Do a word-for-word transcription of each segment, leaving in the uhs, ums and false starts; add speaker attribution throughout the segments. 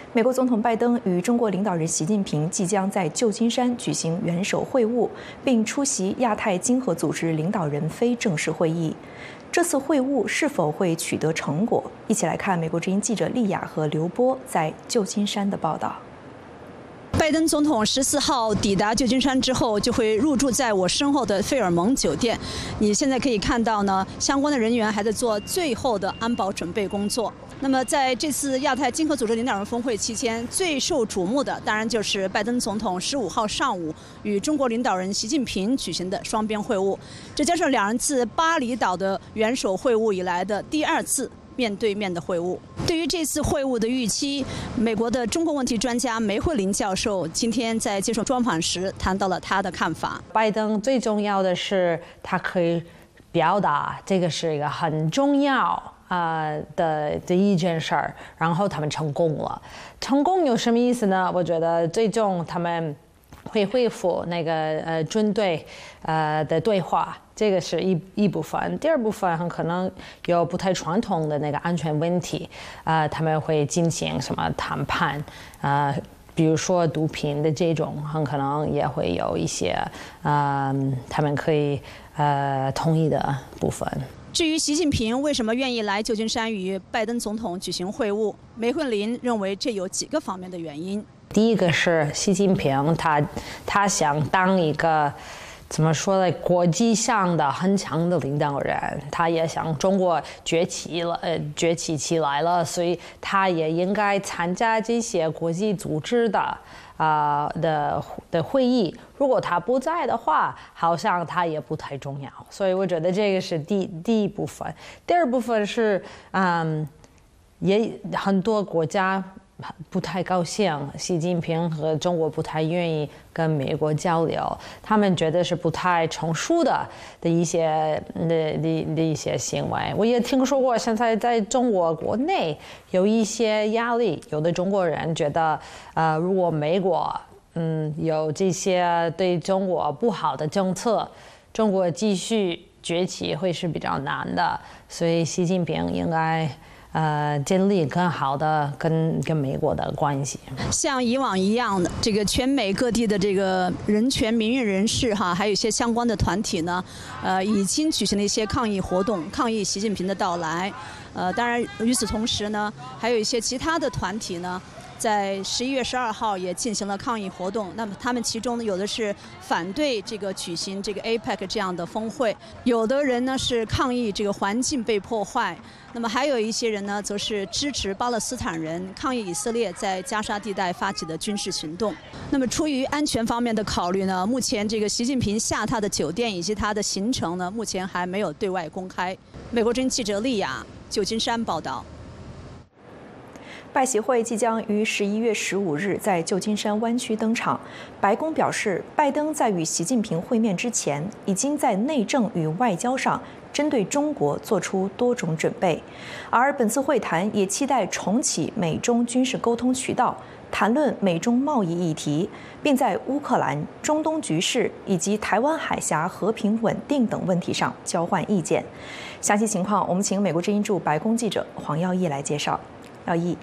Speaker 1: 美国总统拜登与中国领导人习近平即将在旧金山举行元首会晤，并出席亚太经合组织领导人非正式会议。这次会晤是否会取得成果？一起来看美国之音记者丽雅和刘波在旧金山的报道。
Speaker 2: 拜登总统十四号抵达旧金山之后，就会入住在我身后的费尔蒙酒店。你现在可以看到呢，相关的人员还在做最后的安保准备工作。那么在这次亚太经合组织领导人峰会期间，最受瞩目的当然就是拜登总统十五号上午与中国领导人习近平举行的双边会晤，这将是两人自巴厘岛的元首会晤以来的第二次面对面的会晤。对于这次会晤的预期，美国的中国问题专家梅惠琳教授今天在接受专访时谈到了他的看法。
Speaker 3: 拜登最重要的是，他可以表达这个是一个很重要呃的的一件事儿，然后他们成功了。成功有什么意思呢？我觉得最终他们会恢复那个呃军队呃的对话。这个是一一部分，第二部分很可能有不太传统的那个安全问题，呃，他们会进行什么谈判，呃，比如说毒品的这种，很可能也会有一些，呃，他们可以呃同意的部分。
Speaker 2: 至于习近平为什么愿意来旧金山与拜登总统举行会晤，梅惠琳认为这有几个方面的原因。
Speaker 3: 第一个是习近平他他想当一个。怎么说呢？国际上的很强的领导人，他也想中国崛起了，呃，崛起起来了，所以他也应该参加这些国际组织的啊、呃、的的会议。如果他不在的话，好像他也不太重要。所以我觉得这个是第第一部分。第二部分是，嗯，也很多国家。不太高兴，习近平和中国不太愿意跟美国交流，他们觉得是不太成熟的的一些的的的一些行为。我也听说过，现在在中国国内有一些压力，有的中国人觉得，呃，如果美国嗯有这些对中国不好的政策，中国继续崛起会是比较难的，所以习近平应该。呃，建立更好的跟跟美国的关系，
Speaker 2: 像以往一样的，这个全美各地的这个人权民运人士哈，还有一些相关的团体呢，呃，已经举行了一些抗议活动，抗议习近平的到来。呃，当然与此同时呢，还有一些其他的团体呢。在十一月十二号也进行了抗议活动，那么他们其中呢有的是反对这个举行这个 A P E C 这样的峰会，有的人呢是抗议这个环境被破坏，那么还有一些人呢则是支持巴勒斯坦人抗议以色列在加沙地带发起的军事行动。那么出于安全方面的考虑呢，目前这个习近平下榻的酒店以及他的行程呢，目前还没有对外公开。美国之音记者丽雅，旧金山报道。
Speaker 1: 拜习会即将于十一月十五日在旧金山湾区登场。白宫表示，拜登在与习近平会面之前，已经在内政与外交上针对中国做出多种准备。而本次会谈也期待重启美中军事沟通渠道，谈论美中贸易议题，并在乌克兰、中东局势以及台湾海峡和平稳定等问题上交换意见。详细情况，我们请美国之音驻白宫记者黄耀义来介绍。耀义。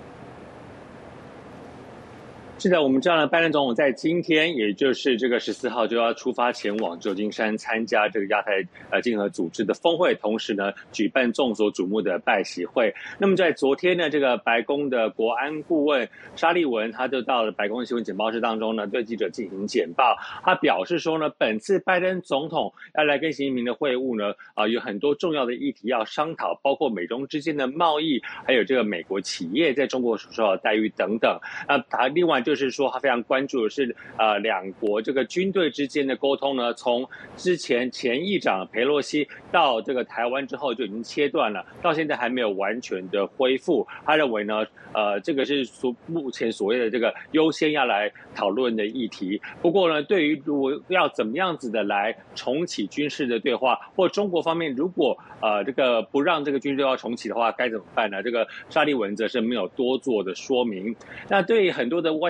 Speaker 4: 是的，我们知道呢，拜登总统在今天，也就是这个十四号就要出发前往旧金山参加这个亚太呃经合组织的峰会，同时呢举办众所瞩目的拜习会。那么在昨天呢，这个白宫的国安顾问沙利文，他就到了白宫的新闻简报室当中呢，对记者进行简报。他表示说呢，本次拜登总统要来跟习近平的会晤呢，啊、呃、有很多重要的议题要商讨，包括美中之间的贸易，还有这个美国企业在中国所受到的待遇等等。那他另外就是说，他非常关注的是，呃，两国这个军队之间的沟通呢，从之前前议长裴洛西到这个台湾之后就已经切断了，到现在还没有完全的恢复。他认为呢，呃，这个是所目前所谓的这个优先要来讨论的议题。不过呢，对于如果要怎么样子的来重启军事的对话，或中国方面如果呃这个不让这个军事对话重启的话，该怎么办呢？这个沙利文则是没有多做的说明。那对于很多的外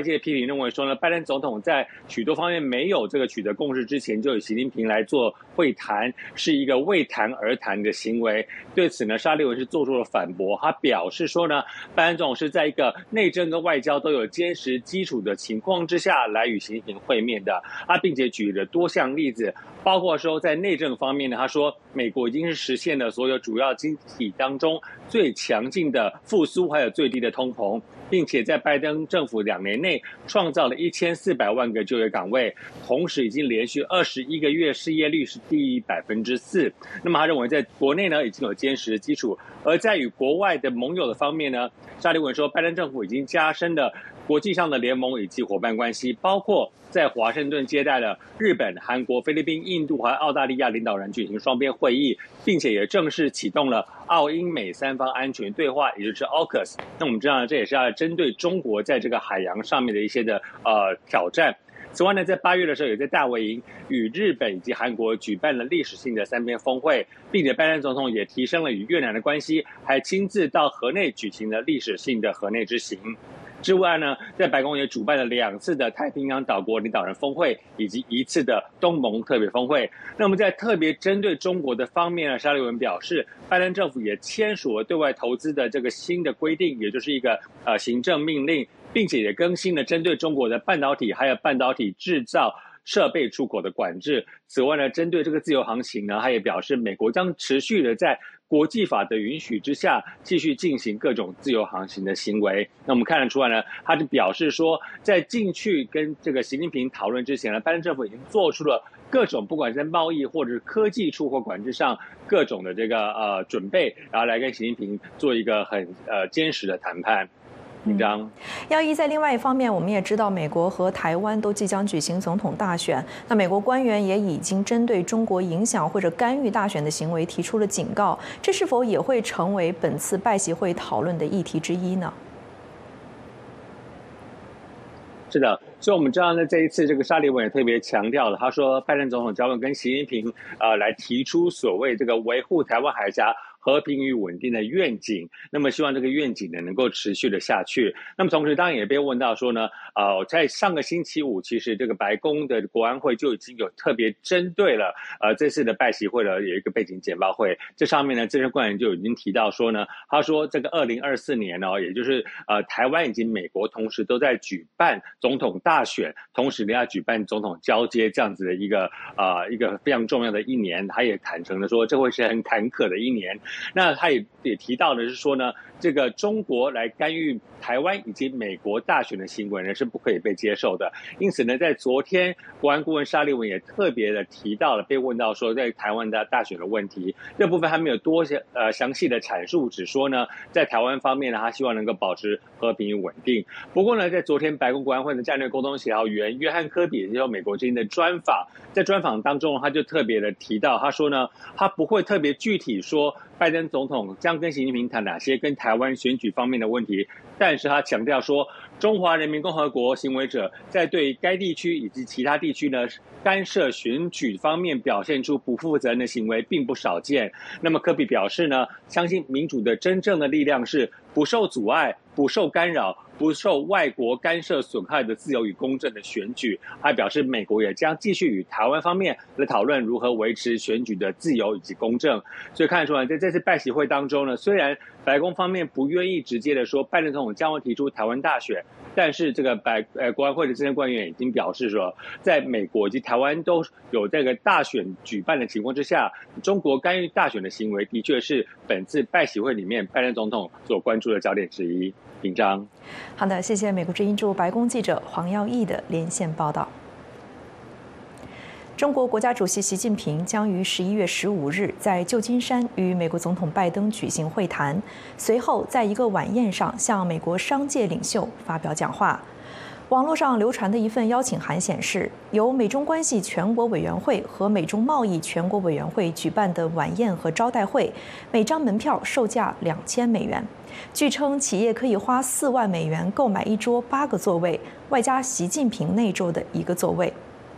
Speaker 4: 界批评认为说呢，拜登总统在许多方面没有这个取得共识之前，就与习近平来做会谈，是一个为谈而谈的行为。对此呢，沙利文是做出了反驳，他表示说呢，拜登总统是在一个内政跟外交都有坚实基础的情况之下来与习近平会面的，他并且举了多项例子，包括说在内政方面呢，他说美国已经是实现了所有主要经济体当中最强劲的复苏，还有最低的通膨，并且在拜登政府两年内创造了一千四百万个就业岗位，同时已经连续二十一个月失业率是低于百分之四。那么他认为在国内呢已经有坚实的基础，而在与国外的盟友的方面呢，沙利文说，拜登政府已经加深了国际上的联盟以及伙伴关系，包括在华盛顿接待了日本、韩国、菲律宾、印度和澳大利亚领导人举行双边会议，并且也正式启动了澳英美三方安全对话，也就是 A U K U S。 那我们知道这也是要针对中国在这个海洋上面的一些的呃挑战。此外呢，在八月的时候，也在大卫营与日本以及韩国举办了历史性的三边峰会，并且拜登总统也提升了与越南的关系，还亲自到河内举行了历史性的河内之行。之外呢，在白宫也主办了两次的太平洋岛国领导人峰会，以及一次的东盟特别峰会。那么在特别针对中国的方面呢，沙利文表示，拜登政府也签署了对外投资的这个新的规定，也就是一个呃行政命令，并且也更新了针对中国的半导体还有半导体制造设备出口的管制。此外呢，针对这个自由航行呢，他也表示美国将持续的在国际法的允许之下继续进行各种自由航行的行为。那我们看得出来呢，他就表示说，在进去跟这个习近平讨论之前呢，拜登政府已经做出了各种不管是在贸易或者是科技出口管制上各种的这个呃准备，然后来跟习近平做一个很呃坚实的谈判。紧张。
Speaker 1: 耀一，在另外一方面，我们也知道美国和台湾都即将举行总统大选，那美国官员也已经针对中国影响或者干预大选的行为提出了警告，这是否也会成为本次拜习会讨论的议题之一呢？
Speaker 4: 是的，所以我们知道呢，这一次这个沙利文也特别强调了，他说拜登总统将会跟习近平呃来提出所谓这个维护台湾海峡和平与稳定的愿景，那么希望这个愿景呢能够持续的下去。那么同时当然也被问到说呢，呃，在上个星期五，其实这个白宫的国安会就已经有特别针对了呃这次的拜习会的有一个背景简报会，这上面呢资深官员就已经提到说呢，他说这个二零二四年哦，也就是呃台湾以及美国同时都在举办总统大选，同时呢要举办总统交接这样子的一个呃一个非常重要的一年，他也坦诚的说这会是很坎坷的一年。那他也也提到的是说呢，这个中国来干预台湾以及美国大选的行为呢是不可以被接受的。因此呢，在昨天国安顾问沙利文也特别的提到了，被问到说在台湾的大选的问题，这部分还没有多些呃详细的阐述，只说呢在台湾方面呢，他希望能够保持和平与稳定。不过呢，在昨天白宫国安会的战略沟通协调员约翰科比接受美国之音的专访，在专访当中他就特别的提到，他说呢，他不会特别具体说拜登总统将跟习近平谈哪些跟台湾选举方面的问题，但是他强调说，中华人民共和国行为者在对该地区以及其他地区呢干涉选举方面表现出不负责任的行为并不少见。那么科比表示呢，相信民主的真正的力量是不受阻碍、不受干扰、不受外国干涉损害的自由与公正的选举。还表示美国也将继续与台湾方面来讨论如何维持选举的自由以及公正。所以看得出来，在这次拜习会当中呢，虽然白宫方面不愿意直接的说拜登总统将会提出台湾大选，但是这个白呃国安会的资深官员已经表示说，在美国以及台湾都有这个大选举办的情况之下，中国干预大选的行为的确是本次拜习会里面拜登总统所关注的焦点之一。紧张。
Speaker 1: 好的，谢谢美国之音驻白宫记者黄耀义的连线报道。中国国家主席习近平将于十一月十五日在旧金山与美国总统拜登举行会谈，随后在一个晚宴上向美国商界领袖发表讲话。网络上流传的一份邀请函显示，由美中关系全国委员会和美中贸易全国委员会举办的晚宴和招待会，每张门票售价两千美元。据称，企业可以花四万美元购买一桌八个座位，外加习近平内桌的一个座位。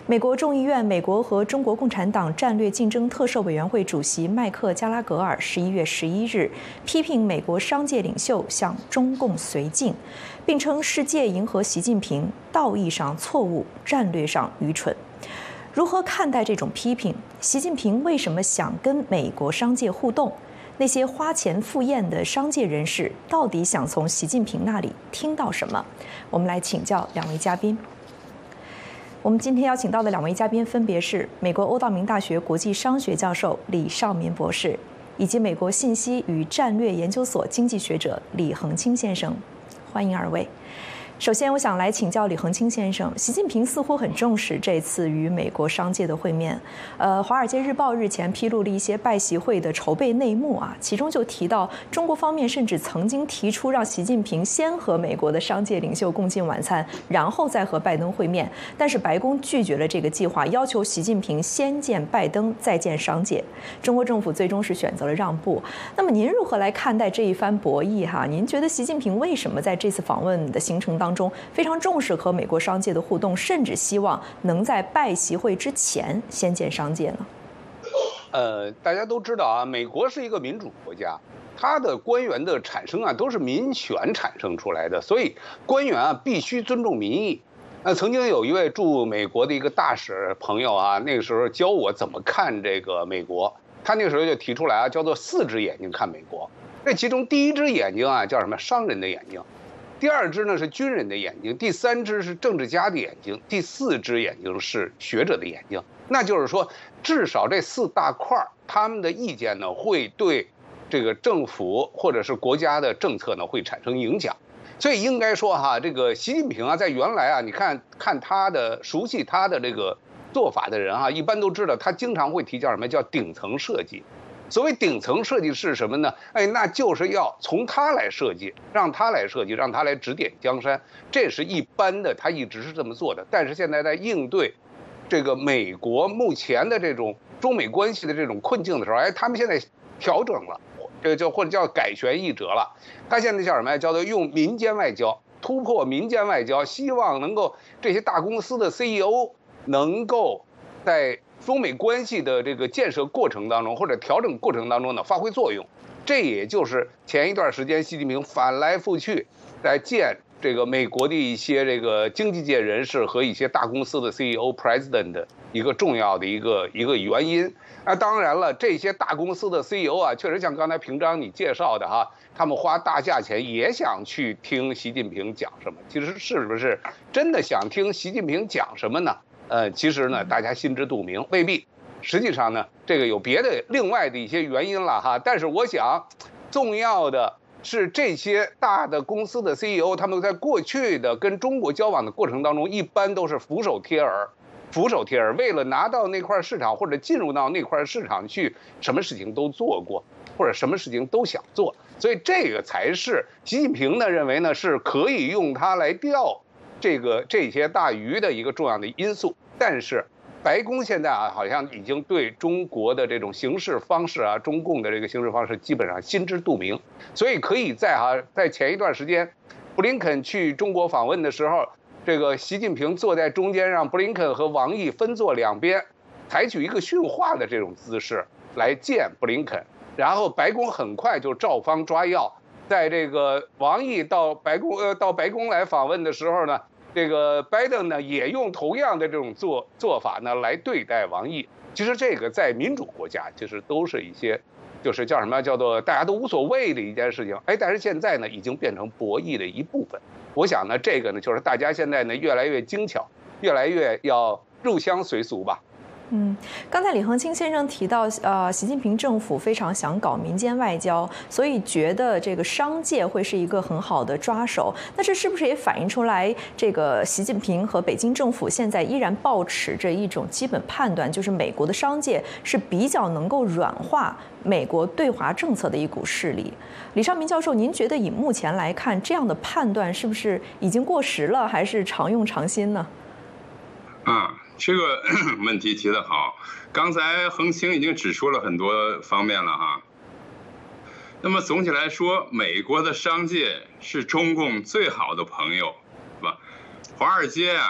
Speaker 1: 美国众议院美国和中国共产党战略竞争特设委员会主席麦克加拉格尔十一月十一日批评美国商界领袖向中共绥靖，并称世界迎合习近平道义上错误，战略上愚蠢。如何看待这种批评？习近平为什么想跟美国商界互动？那些花钱赴宴的商界人士到底想从习近平那里听到什么？我们来请教两位嘉宾。我们今天邀请到的两位嘉宾分别是美国欧道明大学国际商学教授李绍民博士，以及美国信息与战略研究所经济学者李恒清先生。欢迎二位。首先，我想来请教李恒清先生，习近平似乎很重视这次与美国商界的会面。呃，《华尔街日报》日前披露了一些拜习会的筹备内幕啊，其中就提到中国方面甚至曾经提出让习近平先和美国的商界领袖共进晚餐，然后再和拜登会面，但是白宫拒绝了这个计划，要求习近平先见拜登，再见商界。中国政府最终是选择了让步。那么您如何来看待这一番博弈？哈，您觉得习近平为什么在这次访问的行程当中？当中非常重视和美国商界的互动，甚至希望能在拜习会之前先见商界呢？
Speaker 5: 呃，大家都知道啊，美国是一个民主国家，它的官员的产生啊都是民选产生出来的，所以官员啊必须尊重民意。那曾经有一位驻美国的一个大使朋友啊，那个时候教我怎么看这个美国，他那个时候就提出来啊，叫做四只眼睛看美国。那其中第一只眼睛啊叫什么？商人的眼睛。第二只呢是军人的眼睛，第三只是政治家的眼睛，第四只眼睛是学者的眼睛。那就是说，至少这四大块他们的意见呢，会对这个政府或者是国家的政策呢会产生影响。所以应该说哈，这个习近平啊，在原来啊，你看看他的熟悉他的这个做法的人啊，一般都知道他经常会提叫什么叫顶层设计。所谓顶层设计是什么呢？哎，那就是要从他来设计，让他来设计，让他来指点江山。这是一般的，他一直是这么做的。但是现在在应对这个美国目前的这种中美关系的这种困境的时候，哎，他们现在调整了，这个叫或者叫改弦易辙了。他现在叫什么呀？叫做用民间外交，突破民间外交，希望能够这些大公司的 C E O 能够在中美关系的这个建设过程当中，或者调整过程当中呢，发挥作用。这也就是前一段时间习近平反来覆去来见这个美国的一些这个经济界人士和一些大公司的 C E O、President 的一个重要的一个一个原因。那当然了，这些大公司的 C E O 啊，确实像刚才平章你介绍的哈，他们花大价钱也想去听习近平讲什么。其实是不是真的想听习近平讲什么呢？呃，其实呢，大家心知肚明，未必。实际上呢，这个有别的另外的一些原因了哈。但是我想，重要的是这些大的公司的 C E O， 他们在过去的跟中国交往的过程当中，一般都是俯首帖耳，俯首帖耳。为了拿到那块市场或者进入到那块市场去，什么事情都做过，或者什么事情都想做。所以这个才是习近平呢认为呢是可以用它来钓这个这些大鱼的一个重要的因素。但是白宫现在啊，好像已经对中国的这种行事方式啊，中共的这个行事方式基本上心知肚明，所以可以在哈、啊、在前一段时间，布林肯去中国访问的时候，这个习近平坐在中间，让布林肯和王毅分坐两边，采取一个训话的这种姿势来见布林肯，然后白宫很快就照方抓药，在这个王毅到白宫呃到白宫来访问的时候呢。这个拜登呢，也用同样的这种做做法呢来对待王毅。其实这个在民主国家，其实都是一些，就是叫什么叫做大家都无所谓的一件事情。哎，但是现在呢，已经变成博弈的一部分。我想呢，这个呢，就是大家现在呢越来越精巧，越来越要入乡随俗吧。
Speaker 1: 嗯，刚才李恒清先生提到，呃，习近平政府非常想搞民间外交，所以觉得这个商界会是一个很好的抓手。那这是不是也反映出来，这个习近平和北京政府现在依然抱持着一种基本判断，就是美国的商界是比较能够软化美国对华政策的一股势力？李绍民教授，您觉得以目前来看，这样的判断是不是已经过时了，还是常用常新呢？
Speaker 6: 啊，这个问题提得好。刚才恒清已经指出了很多方面了哈。那么总体来说，美国的商界是中共最好的朋友，是吧？华尔街啊，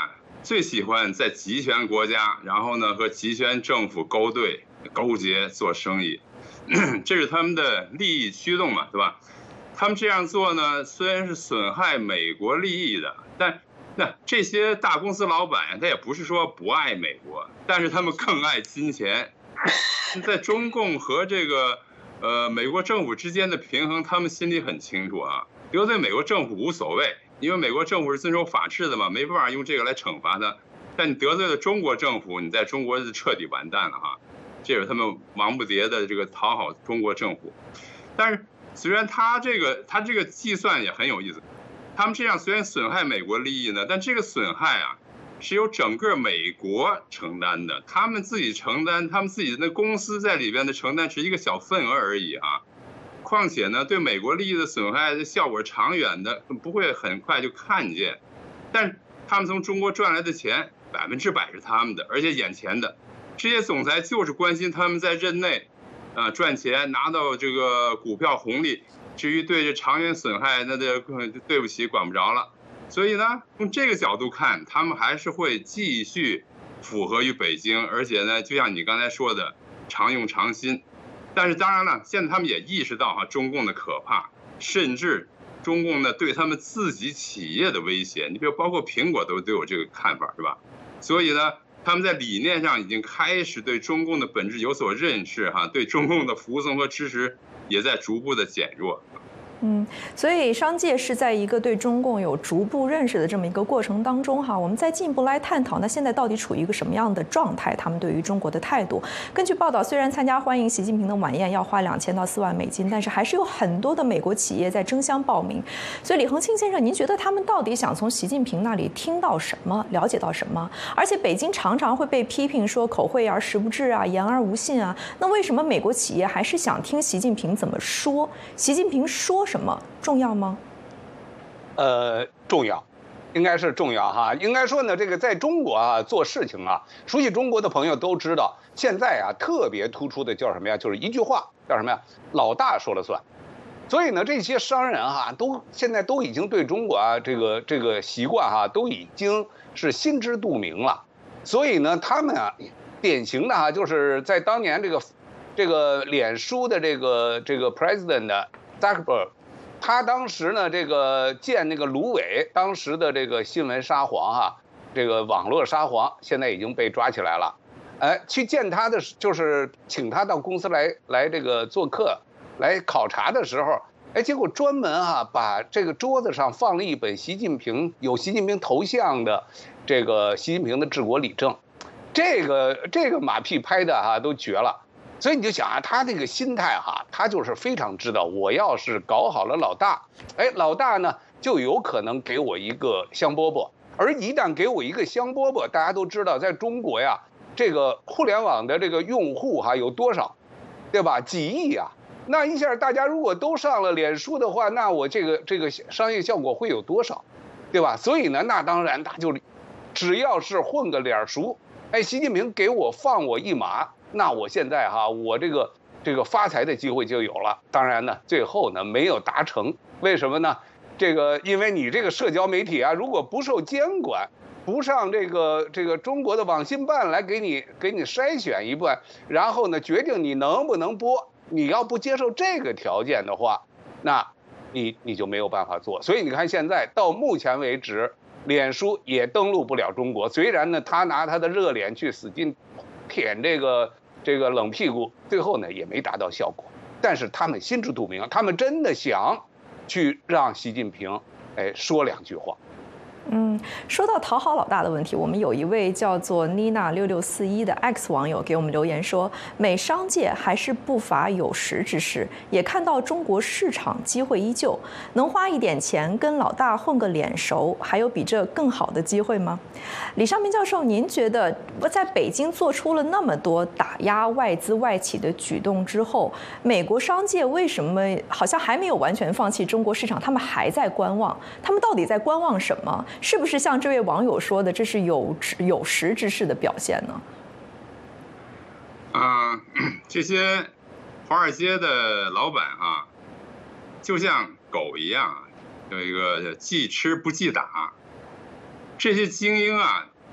Speaker 6: 最喜欢在集权国家，然后呢和集权政府勾兑、勾结做生意，这是他们的利益驱动嘛，对吧？他们这样做呢，虽然是损害美国利益的，但那这些大公司老板他也不是说不爱美国，但是他们更爱金钱。在中共和这个呃美国政府之间的平衡，他们心里很清楚啊。得罪美国政府无所谓，因为美国政府是遵守法治的嘛，没办法用这个来惩罚他。但你得罪了中国政府，你在中国是彻底完蛋了哈。这是他们忙不迭的这个讨好中国政府。但是虽然他这个他这个计算也很有意思，他们这样虽然损害美国利益呢，但这个损害啊是由整个美国承担的，他们自己承担，他们自己的公司在里边的承担是一个小份额而已啊。况且呢，对美国利益的损害的效果长远的，不会很快就看见。但是他们从中国赚来的钱，百分之百是他们的，而且眼前的。这些总裁就是关心他们在任内，啊赚钱拿到这个股票红利。至于对这长远损害，那就对不起，管不着了。所以呢，从这个角度看，他们还是会继续符合于北京，而且呢，就像你刚才说的，常用常新。但是当然了，现在他们也意识到哈中共的可怕，甚至中共呢对他们自己企业的威胁，你比如包括苹果都都有这个看法，是吧？所以呢，他们在理念上已经开始对中共的本质有所认识哈，对中共的服从和支持也在逐步的减弱。
Speaker 1: 嗯，所以商界是在一个对中共有逐步认识的这么一个过程当中哈，我们再进一步来探讨，那现在到底处于一个什么样的状态？他们对于中国的态度。根据报道，虽然参加欢迎习近平的晚宴要花两千到四万美金，但是还是有很多的美国企业在争相报名。所以李恒清先生，您觉得他们到底想从习近平那里听到什么，了解到什么？而且北京常常会被批评说口惠而实不至啊，言而无信啊，那为什么美国企业还是想听习近平怎么说？习近平说什么重要吗？
Speaker 5: 呃，重要，应该是重要哈。应该说呢，这个在中国啊做事情啊，熟悉中国的朋友都知道，现在啊特别突出的叫什么呀？就是一句话，叫什么呀？老大说了算。所以呢，这些商人哈、啊，都现在都已经对中国啊这个这个习惯哈、啊，都已经是心知肚明了。所以呢，他们啊，典型的哈、啊，就是在当年这个这个脸书的这个这个 president Zuckerberg。他当时呢，这个见那个卢伟，当时的这个新闻沙皇哈、啊，这个网络沙皇，现在已经被抓起来了。哎，去见他的就是请他到公司来来这个做客，来考察的时候，哎，结果专门啊把这个桌子上放了一本习近平有习近平头像的这个习近平的治国理政，这个这个马屁拍的啊都绝了。所以你就想啊，他这个心态哈，他就是非常知道，我要是搞好了老大，哎，老大呢就有可能给我一个香饽饽，而一旦给我一个香饽饽，大家都知道，在中国呀，这个互联网的这个用户哈有多少，对吧？几亿啊！那一下大家如果都上了脸书的话，那我这个这个商业效果会有多少，对吧？所以呢，那当然他就只要是混个脸熟，哎，习近平给我放我一马。那我现在哈，我这个这个发财的机会就有了。当然呢，最后呢没有达成，为什么呢？这个因为你这个社交媒体啊，如果不受监管，不上这个这个中国的网信办来给你给你筛选一段，然后呢决定你能不能播，你要不接受这个条件的话，那你你就没有办法做。所以你看现在到目前为止，脸书也登陆不了中国。虽然呢，他拿他的热脸去使劲舔这个。这个冷屁股，最后呢也没达到效果，但是他们心知肚明，他们真的想去让习近平哎说两句话。
Speaker 1: 嗯，说到讨好老大的问题，我们有一位叫做妮娜六六四一的 X 网友给我们留言说，美商界还是不乏有识之士，也看到中国市场机会依旧，能花一点钱跟老大混个脸熟，还有比这更好的机会吗？李尚平教授，您觉得在北京做出了那么多打压外资外企的举动之后，美国商界为什么好像还没有完全放弃中国市场？他们还在观望，他们到底在观望什么？是不是像这位网友说的，这是有有识之士的表现呢？
Speaker 6: 啊、呃，这些华尔街的老板啊，就像狗一样，有一个记吃不记打。这些精英啊，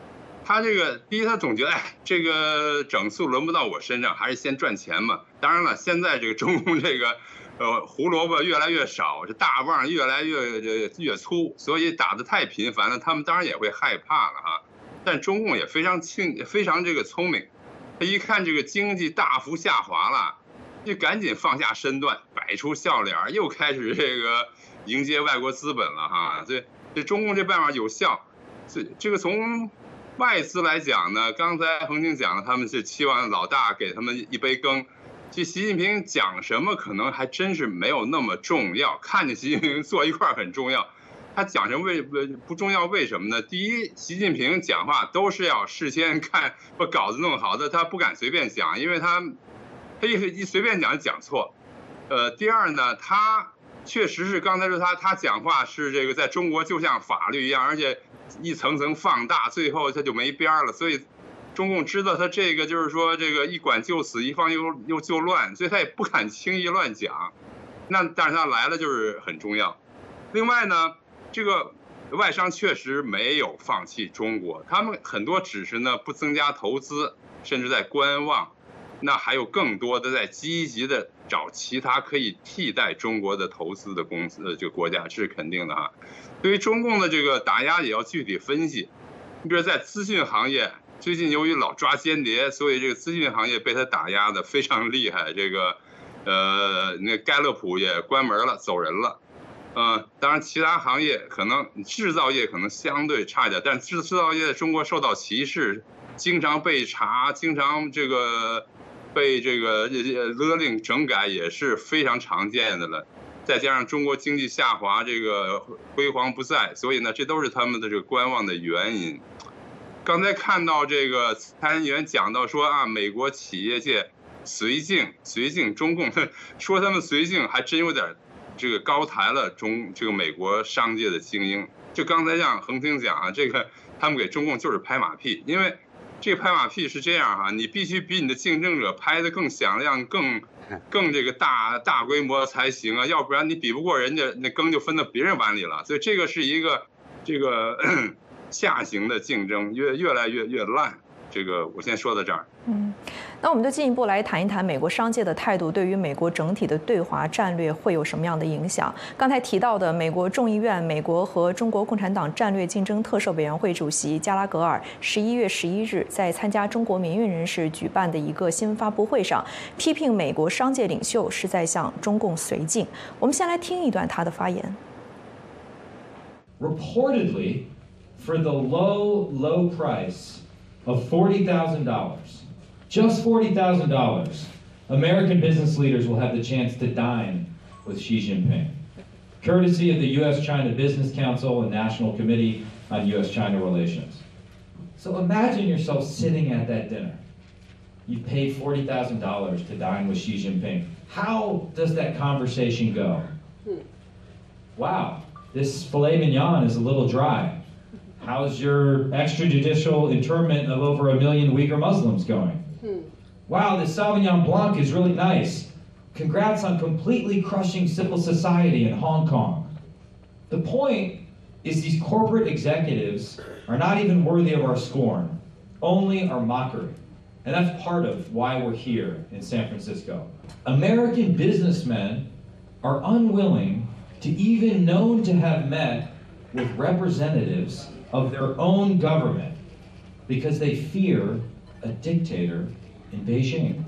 Speaker 6: 他这个第一，他总觉得，哎，这个整肃轮不到我身上，还是先赚钱嘛。当然了，现在这个中共这个，呃，胡萝卜越来越少，这大棒越来越越粗，所以打得太频繁了，他们当然也会害怕了哈。但中共也非常轻，非常这个聪明，他一看这个经济大幅下滑了，就赶紧放下身段，摆出笑脸，又开始这个迎接外国资本了哈。这这中共这办法有效，这这个从外资来讲呢，刚才恒清讲了，他们是期望老大给他们一杯羹。这习近平讲什么可能还真是没有那么重要，看见习近平坐一块很重要。他讲什么为不重要？为什么呢？第一，习近平讲话都是要事先看把稿子弄好的，他不敢随便讲，因为他他一一随便讲就讲错。呃，第二呢，他确实是刚才说他他讲话是这个在中国就像法律一样，而且一层层放大，最后他就没边了。所以中共知道他这个就是说这个一管就死，一放又又就乱，所以他也不敢轻易乱讲。那但是他来了就是很重要。另外呢，这个外商确实没有放弃中国，他们很多只是呢不增加投资，甚至在观望。那还有更多的在积极的找其他可以替代中国的投资的公司，这个国家是肯定的啊。对于中共的这个打压也要具体分析。你比如在资讯行业，最近由于老抓间谍，所以这个资讯行业被他打压的非常厉害。这个，呃，那盖勒普也关门了，走人了。嗯，当然其他行业可能制造业可能相对差一点，但制制造业在中国受到歧视，经常被查，经常这个被这个勒令整改也是非常常见的了。再加上中国经济下滑，这个辉煌不再，所以呢，这都是他们的这个观望的原因。刚才看到这个参议员讲到说啊，美国企业界绥靖绥靖中共，说他们绥靖还真有点这个高抬了中这个美国商界的精英。就刚才像恒清讲啊，这个他们给中共就是拍马屁，因为这个拍马屁是这样哈、啊，你必须比你的竞争者拍得更响亮、更更这个大大规模才行啊，要不然你比不过人家，那羹就分到别人碗里了。所以这个是一个这个下行的竞争，越越来越越烂。这个我先说到这儿。
Speaker 1: 嗯，那我们就进一步来谈一谈美国商界的态度对于美国整体的对华战略会有什么样的影响？刚才提到的美国众议院美国和中国共产党战略竞争特设委员会主席加拉格尔十一月十一日在参加中国民运人士举办的一个新闻发布会上，批评美国商界领袖是在向中共绥靖。我们先来听一段他的发言。
Speaker 7: Reportedly, for the low, low price of forty thousand dollars, just forty thousand dollars, American business leaders will have the chance to dine with Xi Jinping, courtesy of the U S China Business Council and National Committee on U S China Relations. So imagine yourself sitting at that dinner. You paid forty thousand dollars to dine with Xi Jinping. How does that conversation go? Wow, this filet mignon is a little dry. How's your extrajudicial internment of over a million Uyghur Muslims going? Hmm. Wow, this Sauvignon Blanc is really nice. Congrats on completely crushing civil society in Hong Kong. The point is these corporate executives are not even worthy of our scorn, only our mockery. And that's part of why we're here in San Francisco. American businessmen are unwilling to even known to have met with representatives of their own government because they fear a dictator in Beijing.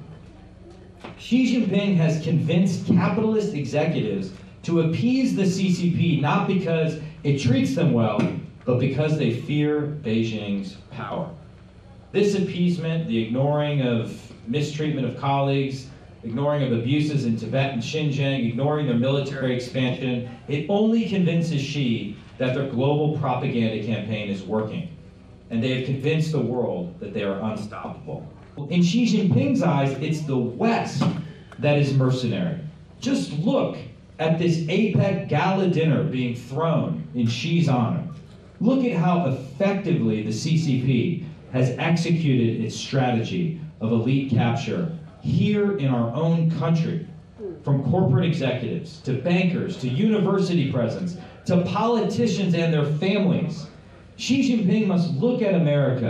Speaker 7: Xi Jinping has convinced capitalist executives to appease the C C P not because it treats them well, but because they fear Beijing's power. This appeasement, the ignoring of mistreatment of colleagues, ignoring of abuses in Tibet and Xinjiang, ignoring their military expansion, it only convinces Xi that their global propaganda campaign is working. And they have convinced the world that they are unstoppable. In Xi Jinping's eyes, it's the West that is mercenary. Just look at this APEC gala dinner being thrown in Xi's honor. Look at how effectively the C C P has executed its strategy of elite capture here in our own country, from corporate executives to bankers to university presidents to politicians and their families. Xi Jinping must look at America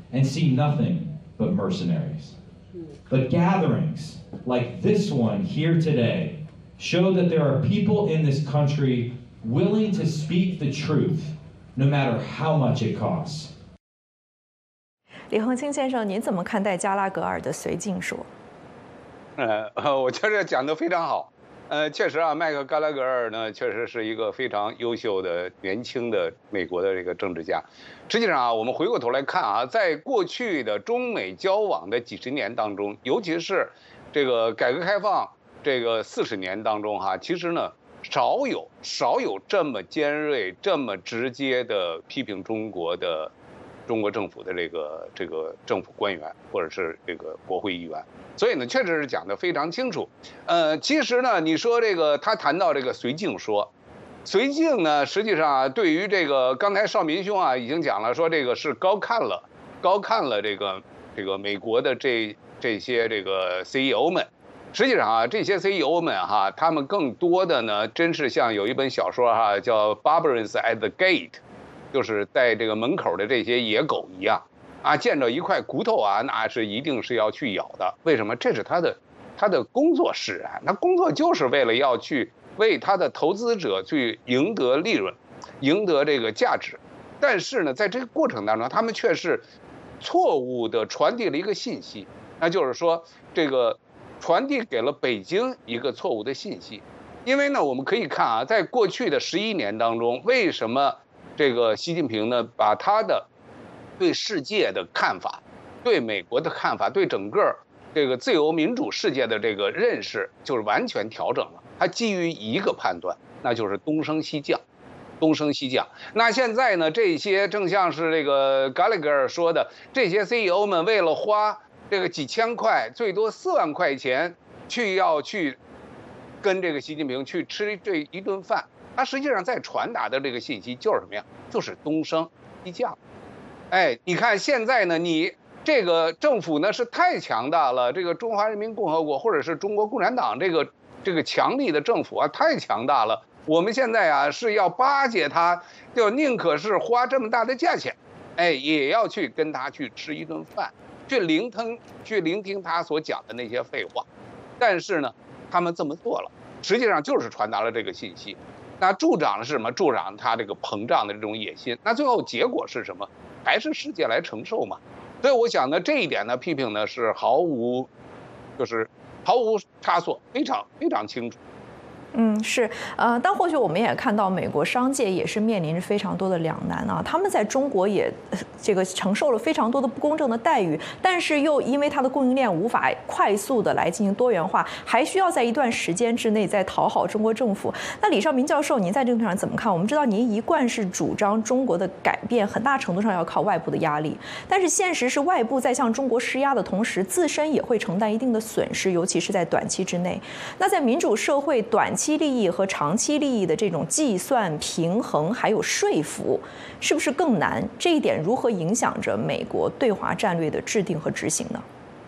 Speaker 7: and see nothing but mercenaries. But gatherings like this one here today show that there are people in this country willing to speak the truth, no matter how much it costs.
Speaker 1: 李恒清先生，您怎么看待加拉格尔的绥靖说？
Speaker 5: 呃，我觉得讲得非常好。呃，确实啊，麦克加拉格尔呢，确实是一个非常优秀的年轻的美国的这个政治家。实际上啊，我们回过头来看啊，在过去的中美交往的几十年当中，尤其是这个改革开放这个四十年当中哈、啊，其实呢，少有少有这么尖锐、这么直接的批评中国的。中国政府的这个这个政府官员或者是这个国会议员，所以呢，确实是讲得非常清楚。呃，其实呢，你说这个他谈到这个绥靖说，绥靖呢，实际上啊，对于这个刚才邵民兄啊已经讲了，说这个是高看了高看了这个这个美国的这这些这个 C E O 们。实际上啊，这些 C E O 们哈，他们更多的呢，真是像有一本小说哈，叫《Barbarians at the Gate》。就是在这个门口的这些野狗一样，啊，见着一块骨头啊，那是一定是要去咬的。为什么？这是他的他的工作使然，他工作就是为了要去为他的投资者去赢得利润，赢得这个价值。但是呢，在这个过程当中，他们却是错误的传递了一个信息，那就是说，这个传递给了北京一个错误的信息。因为呢，我们可以看啊，在过去的十一年当中，为什么？这个习近平呢，把他的对世界的看法、对美国的看法、对整个这个自由民主世界的这个认识，就是完全调整了。他基于一个判断，那就是东升西降，东升西降。那现在呢，这些正像是这个加拉格尔说的，这些 C E O 们为了花这个几千块，最多四万块钱，去要去跟这个习近平去吃这一顿饭。他实际上在传达的这个信息就是什么呀？就是东升西降。哎，你看现在呢，你这个政府呢是太强大了，这个中华人民共和国或者是中国共产党这个这个强力的政府啊，太强大了。我们现在啊是要巴结他，就宁可是花这么大的价钱，哎，也要去跟他去吃一顿饭，去聆听去聆听他所讲的那些废话。但是呢，他们这么做了，实际上就是传达了这个信息。那助长了是什么？助长他这个膨胀的这种野心。那最后结果是什么？还是世界来承受嘛？所以我想呢，这一点呢，批评呢是毫无，就是毫无差错，非常非常清楚。
Speaker 1: 嗯，是，呃，但或许我们也看到，美国商界也是面临着非常多的两难啊。他们在中国也这个承受了非常多的不公正的待遇，但是又因为它的供应链无法快速的来进行多元化，还需要在一段时间之内再讨好中国政府。那李绍民教授，您在这个上怎么看？我们知道您一贯是主张中国的改变很大程度上要靠外部的压力，但是现实是外部在向中国施压的同时，自身也会承担一定的损失，尤其是在短期之内。那在民主社会，短期利益和长期利益的这种计算、平衡，还有说服，是不是更难？这一点如何影响着美国对华战略的制定和执行呢？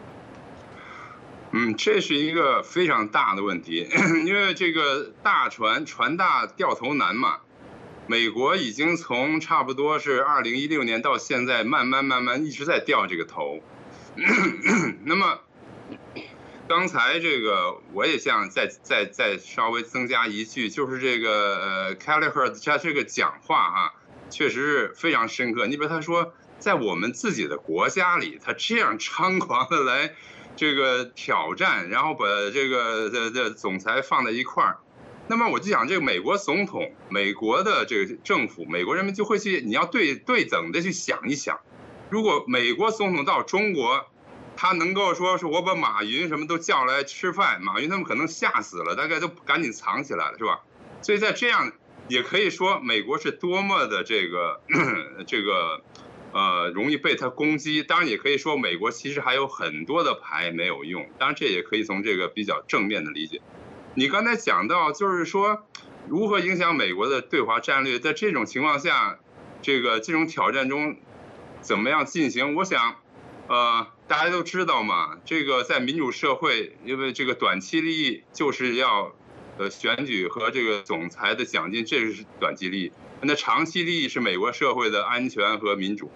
Speaker 6: 嗯，这是一个非常大的问题，因为这个大船船大掉头难嘛。美国已经从差不多是二零一六年到现在，慢慢慢慢一直在掉这个头。那么。刚才这个我也想再再再稍微增加一句，就是这个呃 Kelleher 他这个讲话哈，确实是非常深刻。你比如他说，在我们自己的国家里，他这样猖狂的来这个挑战，然后把这个这这总裁放在一块儿，那么我就想，这个美国总统、美国的这个政府、美国人民就会去，你要对对等的去想一想，如果美国总统到中国。他能够说是我把马云什么都叫来吃饭，马云他们可能吓死了，大概都赶紧藏起来了，是吧？所以在这样也可以说，美国是多么的这个这个呃容易被他攻击。当然也可以说，美国其实还有很多的牌没有用。当然这也可以从这个比较正面的理解。你刚才讲到就是说如何影响美国的对华战略，在这种情况下，这个这种挑战中怎么样进行？我想。呃，大家都知道嘛，这个在民主社会，因为这个短期利益就是要，呃，选举和这个总裁的奖金，这是短期利益。那长期利益是美国社会的安全和民主。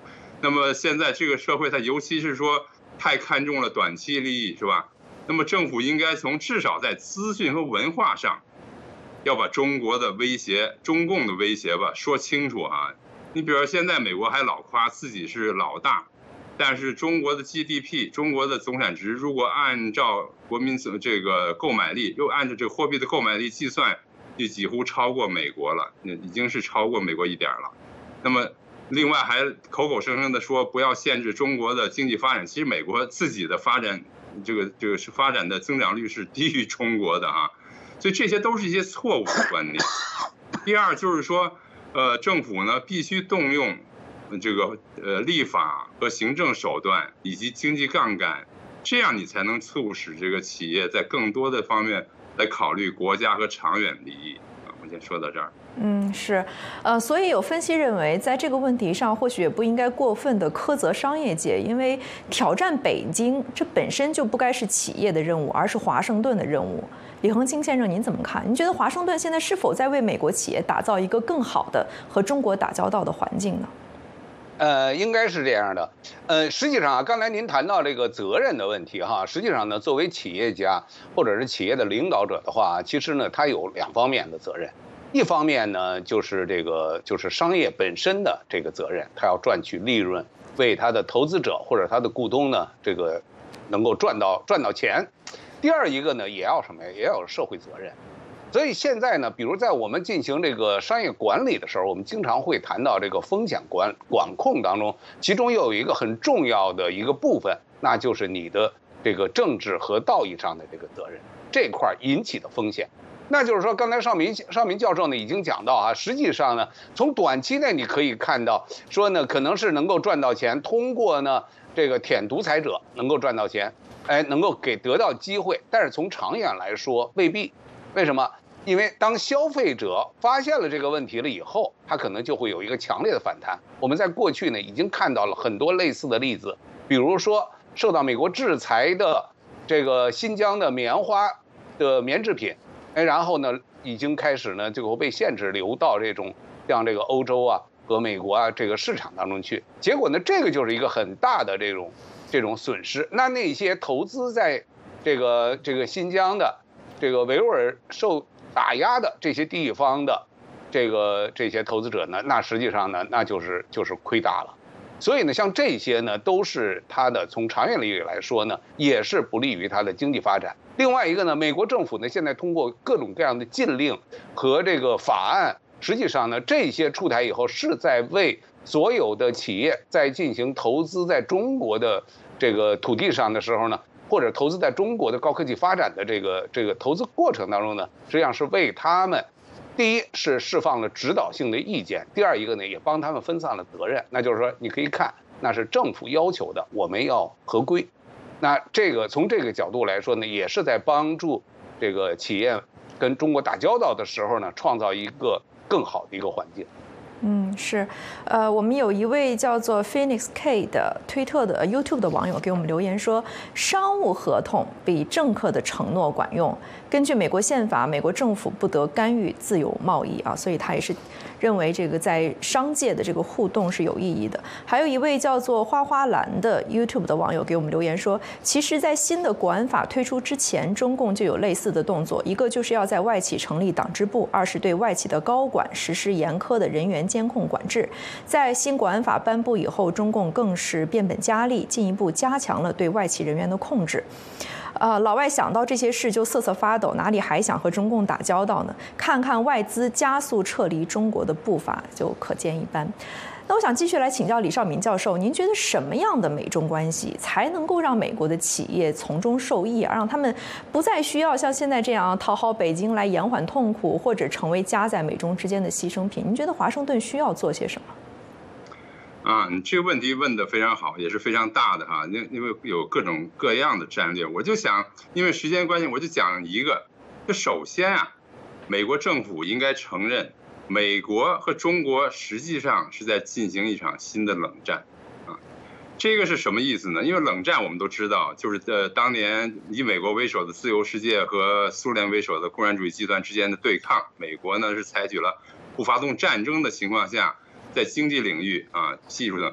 Speaker 6: 那么现在这个社会，它尤其是说太看重了短期利益，是吧？那么政府应该从至少在资讯和文化上，要把中国的威胁、中共的威胁吧说清楚啊。你比如说现在美国还老夸自己是老大，但是中国的 G D P、中国的总产值，如果按照国民这个购买力，又按照这个货币的购买力计算，就几乎超过美国了，已经是超过美国一点了。那么另外还口口声声的说不要限制中国的经济发展，其实美国自己的发展，这个这个是发展的增长率是低于中国的啊，所以这些都是一些错误的观念。第二就是说，呃，政府呢必须动用这个呃立法和行政手段以及经济杠杆，这样你才能促使这个企业在更多的方面来考虑国家和长远利益。啊，我先说到这儿。
Speaker 1: 嗯，是，呃，所以有分析认为，在这个问题上，或许也不应该过分的苛责商业界，因为挑战北京，这本身就不该是企业的任务，而是华盛顿的任务。李恒清先生，您怎么看？您觉得华盛顿现在是否在为美国企业打造一个更好的和中国打交道的环境呢？
Speaker 5: 呃，应该是这样的。呃，实际上啊，刚才您谈到这个责任的问题哈，实际上呢，作为企业家或者是企业的领导者的话，其实呢，他有两方面的责任。一方面呢，就是这个就是商业本身的这个责任，他要赚取利润，为他的投资者或者他的股东呢，这个能够赚到赚到钱。第二一个呢，也要什么呀？也要有社会责任。所以现在呢，比如在我们进行这个商业管理的时候，我们经常会谈到这个风险管管控当中，其中又有一个很重要的一个部分，那就是你的这个政治和道义上的这个责任，这块引起的风险。那就是说，刚才邵明邵明教授呢已经讲到啊，实际上呢，从短期内你可以看到，说呢可能是能够赚到钱，通过呢这个舔独裁者能够赚到钱，哎，能够给得到机会，但是从长远来说未必。为什么？因为当消费者发现了这个问题了以后，他可能就会有一个强烈的反弹。我们在过去呢已经看到了很多类似的例子，比如说受到美国制裁的这个新疆的棉花的棉制品。哎，然后呢，已经开始呢，就被限制流到这种像这个欧洲啊和美国啊这个市场当中去。结果呢，这个就是一个很大的这种这种损失。那那些投资在这个这个新疆的这个维吾尔受打压的这些地方的这个这些投资者呢，那实际上呢，那就是就是亏大了。所以呢，像这些呢，都是它的从长远利益来说呢，也是不利于它的经济发展。另外一个呢，美国政府呢现在通过各种各样的禁令和这个法案，实际上呢，这些出台以后是在为所有的企业在进行投资在中国的这个土地上的时候呢，或者投资在中国的高科技发展的这个这个投资过程当中呢，实际上是为他们。第一是释放了指导性的意见，第二一个呢也帮他们分散了责任。那就是说，你可以看，那是政府要求的，我们要合规。那这个从这个角度来说呢，也是在帮助这个企业跟中国打交道的时候呢，创造一个更好的一个环境。
Speaker 1: 嗯，是，呃，我们有一位叫做 Phoenix K 的推特的 YouTube 的网友给我们留言说，商务合同比政客的承诺管用。根据美国宪法，美国政府不得干预自由贸易啊，所以他也是认为这个在商界的这个互动是有意义的。还有一位叫做花花蓝的 YouTube 的网友给我们留言说，其实，在新的国安法推出之前，中共就有类似的动作，一个就是要在外企成立党支部，二是对外企的高管实施严苛的人员监控管制。在新国安法颁布以后，中共更是变本加厉，进一步加强了对外企人员的控制。呃，老外想到这些事就瑟瑟发抖，哪里还想和中共打交道呢？看看外资加速撤离中国的步伐，就可见一斑。那我想继续来请教李绍民教授，您觉得什么样的美中关系才能够让美国的企业从中受益啊，让他们不再需要像现在这样讨好北京来延缓痛苦，或者成为夹在美中之间的牺牲品？您觉得华盛顿需要做些什么？
Speaker 6: 啊，你这个问题问得非常好，也是非常大的哈，因因为有各种各样的战略，我就想，因为时间关系，我就讲一个。就首先啊，美国政府应该承认，美国和中国实际上是在进行一场新的冷战，啊，这个是什么意思呢？因为冷战我们都知道，就是呃当年以美国为首的自由世界和苏联为首的共产主义集团之间的对抗，美国呢是采取了不发动战争的情况下。在经济领域啊，技术的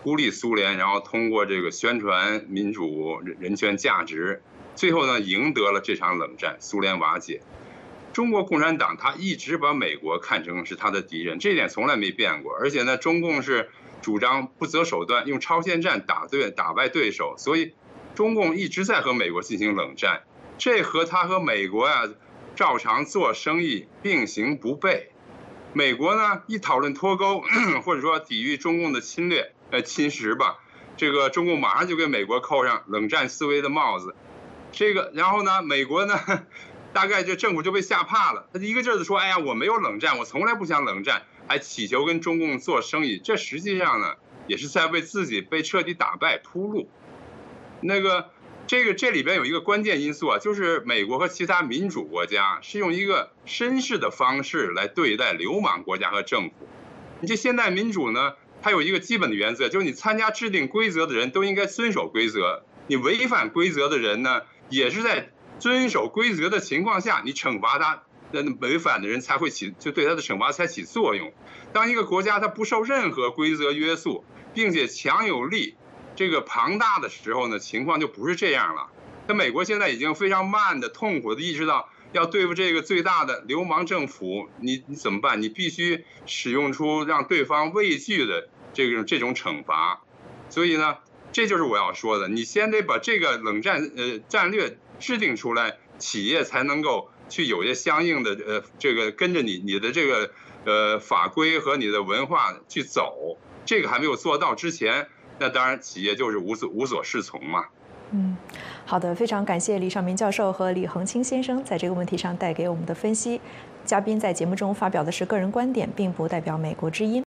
Speaker 6: 孤立苏联，然后通过这个宣传民主、人权价值，最后呢赢得了这场冷战，苏联瓦解。中国共产党他一直把美国看成是他的敌人，这一点从来没变过。而且呢，中共是主张不择手段，用超限战打对打败对手，所以中共一直在和美国进行冷战。这和他和美国呀、啊、照常做生意并行不悖。美国呢一讨论脱钩或者说抵御中共的侵略呃侵蚀吧，这个中共马上就给美国扣上冷战思维的帽子。这个然后呢，美国呢大概这政府就被吓怕了，他一个劲儿的说：“哎呀，我没有冷战，我从来不想冷战。”还祈求跟中共做生意，这实际上呢也是在为自己被彻底打败铺路。那个这个这里边有一个关键因素啊，就是美国和其他民主国家是用一个绅士的方式来对待流氓国家和政府。你这现代民主呢，它有一个基本的原则，就是你参加制定规则的人都应该遵守规则，你违反规则的人呢，也是在遵守规则的情况下，你惩罚他，那违反的人才会起，就对他的惩罚才起作用。当一个国家它不受任何规则约束，并且强有力、这个庞大的时候呢，情况就不是这样了。那美国现在已经非常慢的、痛苦的意识到，要对付这个最大的流氓政府，你你怎么办？你必须使用出让对方畏惧的这个这种惩罚。所以呢，这就是我要说的，你先得把这个冷战呃战略制定出来，企业才能够去有些相应的呃这个跟着你你的这个呃法规和你的文化去走。这个还没有做到之前，那当然企业就是无所无所适从嘛。
Speaker 1: 嗯，好的，非常感谢李尚明教授和李恒清先生在这个问题上带给我们的分析。嘉宾在节目中发表的是个人观点，并不代表美国之音。